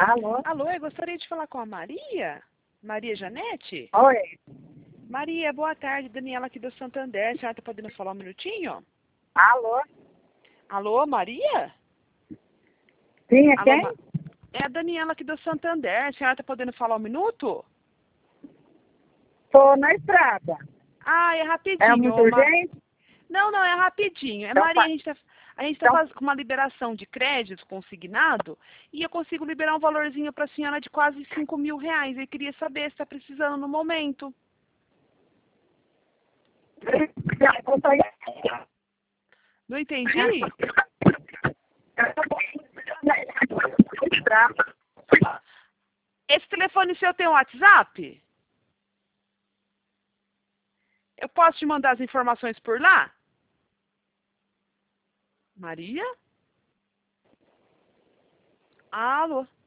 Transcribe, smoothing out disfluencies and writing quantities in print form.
Alô? Alô, eu gostaria de falar com a Maria? Maria Janete? Oi. Maria, boa tarde. Daniela aqui do Santander. A senhora está podendo falar um minutinho? Alô? Alô, Maria? Sim, é Alô, quem? É a Daniela aqui do Santander. A senhora está podendo falar um minuto? Tô na estrada. Ah, é É rapidinho. muito urgente? Não, é rapidinho. Então Maria, faz. a gente tá Então, fazendo uma liberação de crédito consignado e eu consigo liberar um valorzinho para a senhora de quase R$ 5.000. Eu queria saber se está precisando no momento. Não entendi? Esse telefone seu tem um WhatsApp? Eu posso te mandar as informações por lá? Maria? Alô?